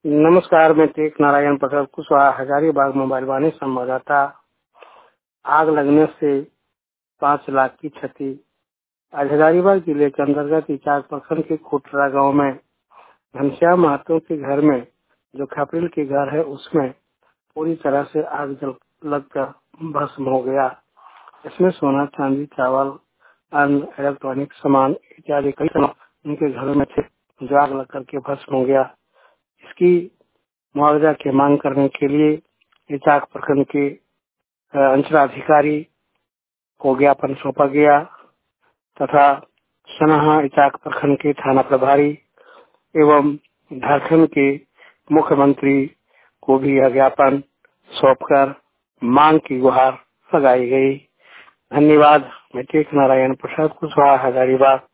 नमस्कार, मैं टेक नारायण प्रसाद कुशवाहा, हजारीबाग मोबाइल वाणी संवाददाता। आग लगने से 5 लाख की क्षति। आज हजारीबाग जिले के अंतर्गत इचाक प्रखंड के खुटरा गांव में घनश्याम महतो के घर में, जो खपरेल के घर है, उसमें पूरी तरह से आग लगकर भस्म हो गया। इसमें सोना, चांदी, चावल, अन्य इलेक्ट्रॉनिक सामान इत्यादि कई सामान उनके घर में थे, जो आग लग करके भस्म हो गया। इसकी मुआवजा की मांग करने के लिए इचाक प्रखंड के अंचलाधिकारी को ज्ञापन सौंपा गया तथा सनाहा इचाक प्रखंड के थाना प्रभारी एवं झारखंड के मुख्यमंत्री को भी यह ज्ञापन सौंपकर मांग की गुहार लगाई गई। धन्यवाद। मैं टेक नारायण प्रसाद कुशवाहा, हजारीबाग।